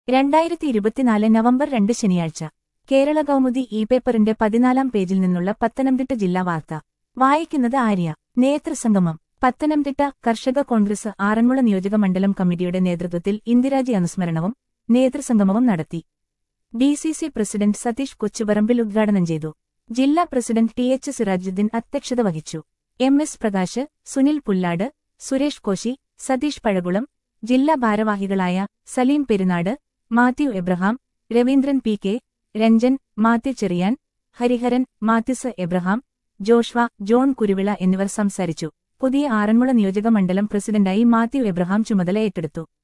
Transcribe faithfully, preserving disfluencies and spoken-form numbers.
രണ്ടായിരത്തി ഇരുപത്തിനാല് നവംബർ രണ്ട് ശനിയാഴ്ച കേരള കൗമുദി ഇ പേപ്പറിന്റെ പതിനാലാം പേജിൽ നിന്നുള്ള പത്തനംതിട്ട ജില്ലാ വാർത്ത വായിക്കുന്നത് ആര്യ. നേതൃസംഗമം. പത്തനംതിട്ട കർഷക കോൺഗ്രസ് ആറന്മുള നിയോജക മണ്ഡലം കമ്മിറ്റിയുടെ നേതൃത്വത്തിൽ ഇന്ദിരാജി അനുസ്മരണവും നേതൃസംഗമവും നടത്തി. D C C president Satheesh Kochuparambil ഉദ്ഘാടനം ചെയ്തു. ജില്ലാ പ്രസിഡന്റ് ടി എച്ച് സിറാജുദ്ദീൻ അധ്യക്ഷത വഹിച്ചു. എം എസ് പ്രകാശ്, സുനിൽ പുല്ലാട്, സുരേഷ് കോശി, സതീഷ് പഴകുളം, ജില്ലാ ഭാരവാഹികളായ സലീം പെരുനാട്, മാത്യു എബ്രഹാം, രവീന്ദ്രൻ പി കെ, രഞ്ജൻ, മാത്യു ചെറിയാൻ, ഹരിഹരൻ, മാത്യുസ് എബ്രഹാം, ജോഷ്വ, ജോൺ കുരുവിള എന്നിവർ സംസാരിച്ചു. പുതിയ ആറന്മുള നിയോജക മണ്ഡലം പ്രസിഡന്റായി മാത്യു എബ്രഹാം ചുമതല ഏറ്റെടുത്തു.